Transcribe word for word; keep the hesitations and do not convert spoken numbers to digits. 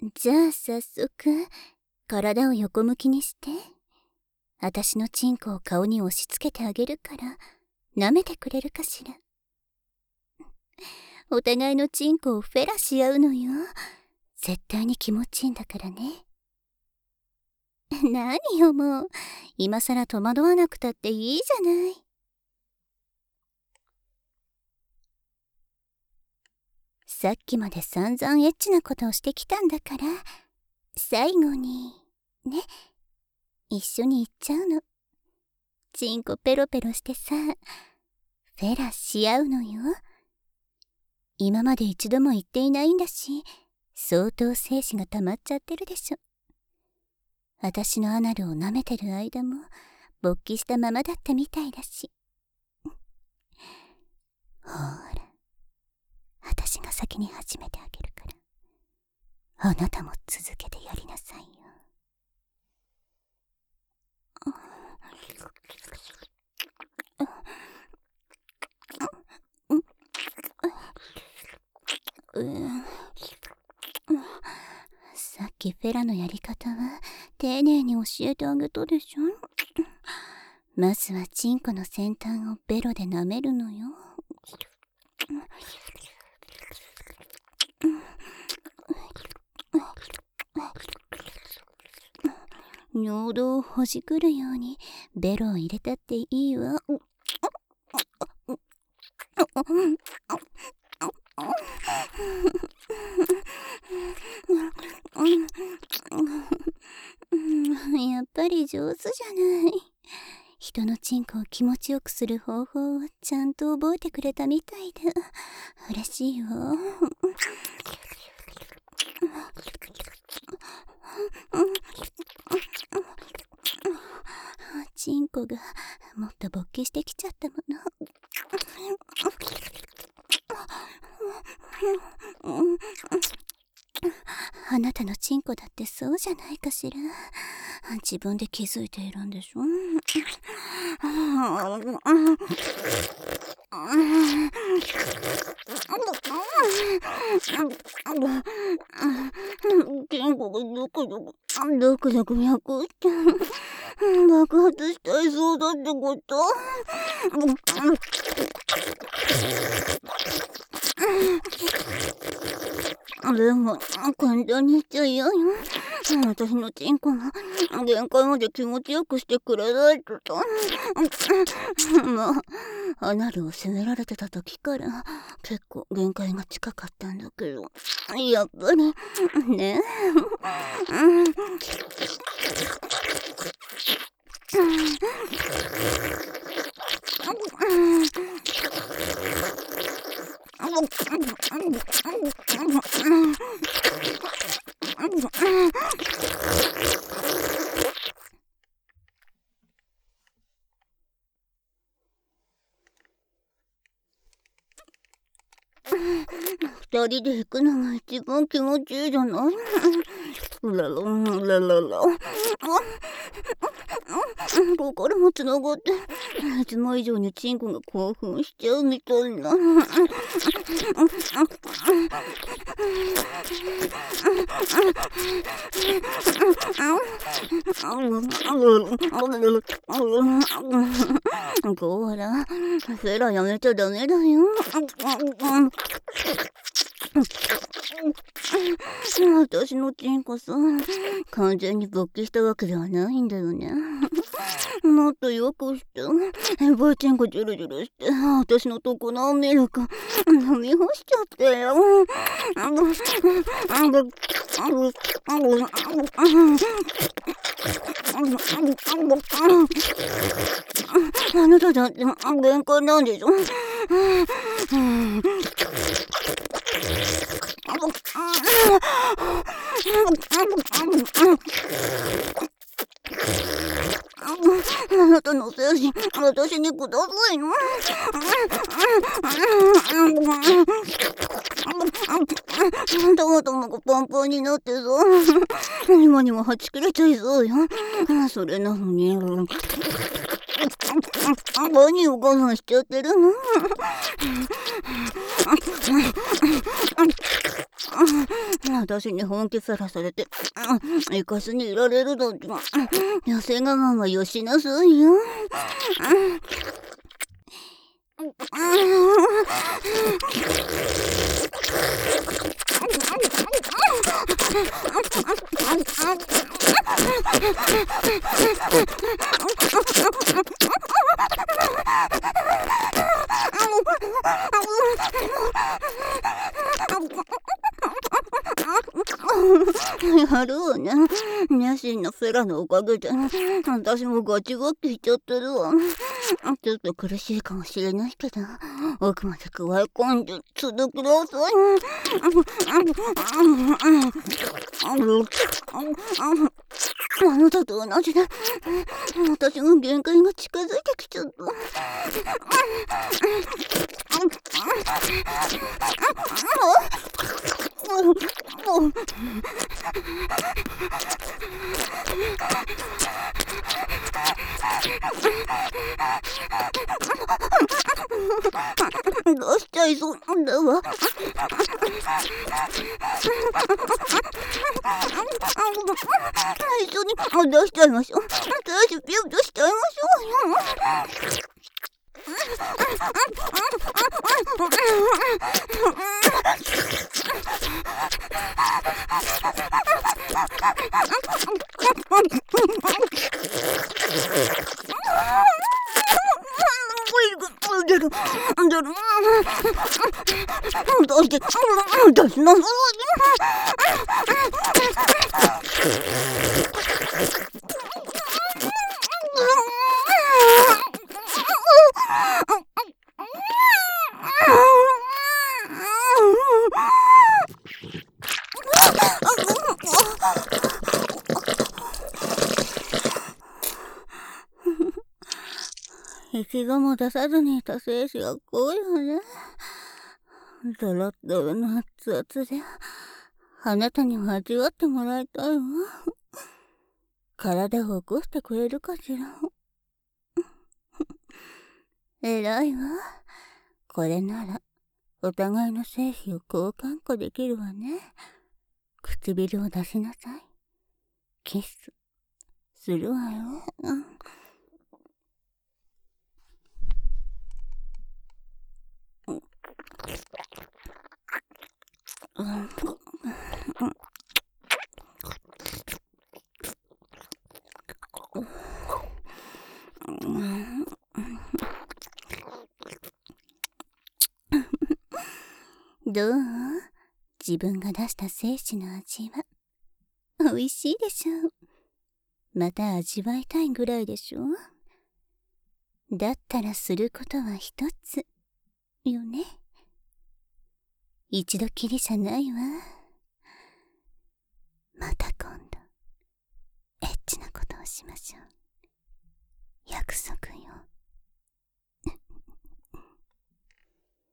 じゃあ早速、体を横向きにして。私のチンコを顔に押し付けてあげるから、舐めてくれるかしら。お互いのチンコをフェラし合うのよ。絶対に気持ちいいんだからね。何よもう、今さら戸惑わなくたっていいじゃない。さっきまで散々エッチなことをしてきたんだから、最後に、ね、一緒に行っちゃうの。チンコペロペロしてさ、フェラし合うのよ。今まで一度も言っていないんだし、相当精子が溜まっちゃってるでしょ。私のアナルを舐めてる間も勃起したままだったみたいだし。ほら、私が先に始めてあげるから、あなたも続けてやりなさいよ。さっきフェラのやり方は丁寧に教えてあげたでしょ。まずはチンコの先端をベロで舐めるのよ。尿道をほじくるようにベロを入れたっていいわ。やっぱり上手じゃない。人のチンコを気持ちよくする方法をちゃんと覚えてくれたみたいで嬉しいわ。チンコがもっと勃起してきちゃったもの。あなたのチンコだってそうじゃないかしら。自分で気づいているんでしょ。チンコがドクドクドクドク脈って爆発しちゃいそうだってこと。でも簡単に言っちゃ嫌よ。私のチンコが限界まで気持ちよくしてくれないとさ。まあアナルを責められてた時から結構限界が近かったんだけど、やっぱりね二人で行くのが一番気持ちいいじゃない。ラララララ心もつながっていつも以上にチンコが興奮しちゃうみたいな。こら、フェラやめちゃダメだよ。私のチンコさ、完全に勃起したわけではないんだよね。もっとよくして、エボイチンコジュルジュルして、私のとこのミルク飲み干しちゃってよ。あなただって限界なんでしょ。あなたの精子、私にくださいの。頭頭がパンパンになってさ、今にもはち切れちゃいそうよ。それなのに何を我慢しちゃってるの。 私に本気さらされて、いかずにいられるなんて、痩せ我慢はよしなさいよ。やるわね。熱心なフェラのおかげで私もガチガキしちゃってるわ。ちょっと苦しいかもしれないけど、奥まで加え込んで続けなさい。あなたと同じで私の限界が近づいてきちゃった。出しちゃいそうだわ。一緒に出しちゃいましょう。最初ピュッとしちゃいましょうよ。出る出るどうして出しなさい。一度も出さずにいた精子がこうよね。ドロッドロの熱々であなたにも味わってもらいたいわ。体を起こしてくれるかしら。偉いわ。これならお互いの精子を交換庫できるわね。唇を出しなさい。キスするわよ。うんどう？自分が出した精子の味は美味しいでしょう。また味わいたいぐらいでしょう。だったらすることは一つよね。一度きりじゃないわ。また今度エッチなことをしましょう。約束よ。